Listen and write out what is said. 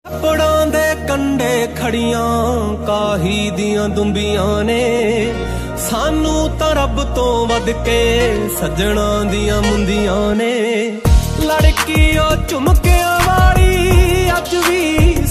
ਪੜਾਂ ਦੇ ਕੰਡੇ ਖੜੀਆਂ ਕਾਹੀ ਦੀਆਂ ਦੁੰਬੀਆਂ ਨੇ, ਸਾਨੂੰ ਤਾਂ ਰੱਬ ਤੋਂ ਵੱਧ ਕੇ ਸੱਜਣਾ ਦੀਆਂ ਮੁੰਦੀਆਂ ਨੇ। ਲੜਕੀ ਉਹ ਝੁਮਕਿਆਂ ਵਾਲੀ ਅੱਜ ਵੀ